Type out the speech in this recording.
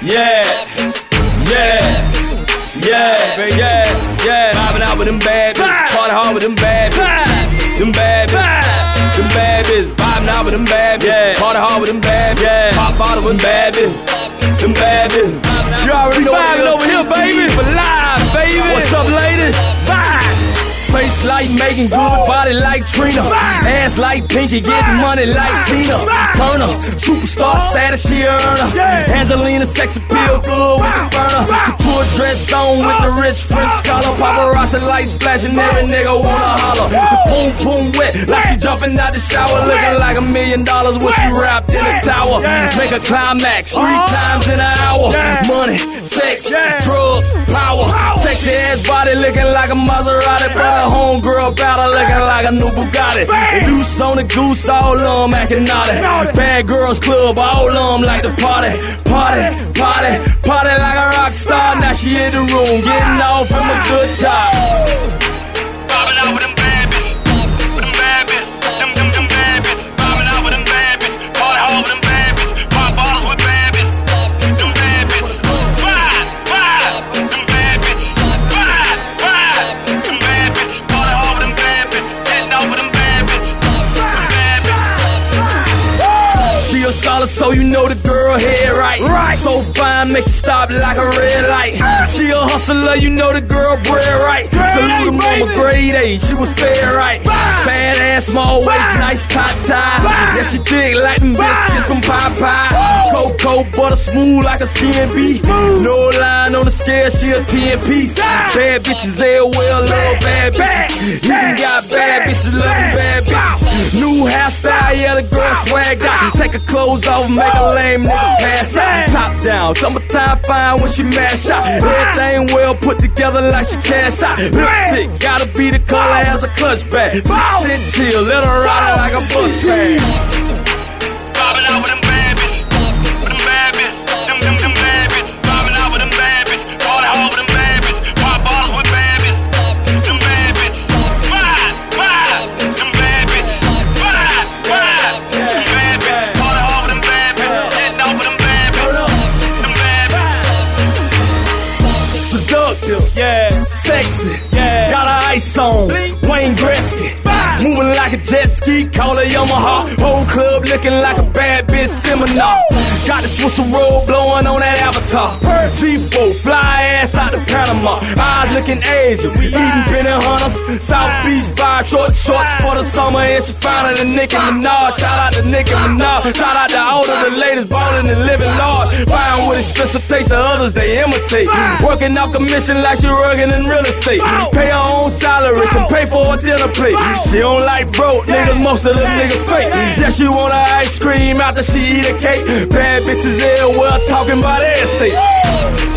Yeah, vibing out with them bad bitches, party hard with them bad bitches, them bad bitches, vibing out with them bad bitches, party hard with them bad bitches, pop bottle with them bad bitches, them bad bitches. You already know vibing over here, baby, for live, baby. What's up, ladies? Vibe. Face like Megan Good, body like Trina, ass like Pinky, getting money like Tina Turner. Superstar status, she a earner. Angelina, sex appeal, good with the burner. Couture dress on with the rich French collar. Paparazzi lights flashing, every nigga wanna holler. The boom boom wet, like she jumping out the shower, looking like $1 million when she wrapped in a tower. Make a climax 3 times in an hour. Money, sex, drugs, power. Sexy ass body looking like a Maserati, brother. Homegirl battle looking like a new Bugatti. Loose on the goose, all of them acting naughty. Bad girls club, all of them like to party. Party like a rock star. Now she in the room, getting off from a good time. Bobbing out with them bad bitches, with them bad bitches, them bad bitches. Bobbing out with them bad bitches, party hard with them bad bitches, pop bottles with bad bitches, them bad bitches. Vibe, them bad bitches, vibe, them bad bitches. Party hard with them bad bitches, heading out with them bad bitches, them bad bitches. She a scholar, so you know the girl head right. So fine, make you stop like a red light. She a hustler, you know the girl bread right. Salute the mama, grade A, she was fair right. Fat ass, small waist, nice top tie. Yeah, she thick like them biscuits from Popeye. Cocoa butter smooth like a skin beef. No line on the scale, she a 10 piece. Bad bitches well love bad bitches. Even got bad bitches loving bad bitches. New hairstyle, yeah, the girl swagged out. Take her clothes off, make a lame nigga pass out. Top down, summertime fine when she mash out. Everything well put together like she cash out. Lipstick gotta be the color as a clutch bag. Sit chill, let her ride like a bus bag. Bobbing out with them bad bitches, with them bad bitches, them bad bitches. Bobbing out with them bad bitches, party hard with them bad bitches, pop bottles with bad bitches, them bad bitches. Vibe, them bad bitches, vibe, them bad bitches. Party hard with them bad bitches, heading out with them bad bitches, them bad bitches. Seductive, sexy, got her ice on, Wayne Gretzky. Moving like a jet ski, call her Yamaha. Whole club looking like a bad bitch seminar. Got the Swisher roll blowing on that Avatar. G4, fly ass out to Panama. Eyes looking Asian, eating Benny Hunters. South Beach vibe, shorts for the summer. And she finding a Nicki Minaj. Shout out to Nicki Minaj. Shout out to all of the ladies ballin' and living large. Buying with expensive taste of others they imitate. Working out commission like she working in real estate. Pay her own salary, can pay for her dinner plate. She don't like broke niggas, most of them niggas fake. Yeah, she want her ice cream after she eat a cake. Bad bitches everywhere talking about their estate.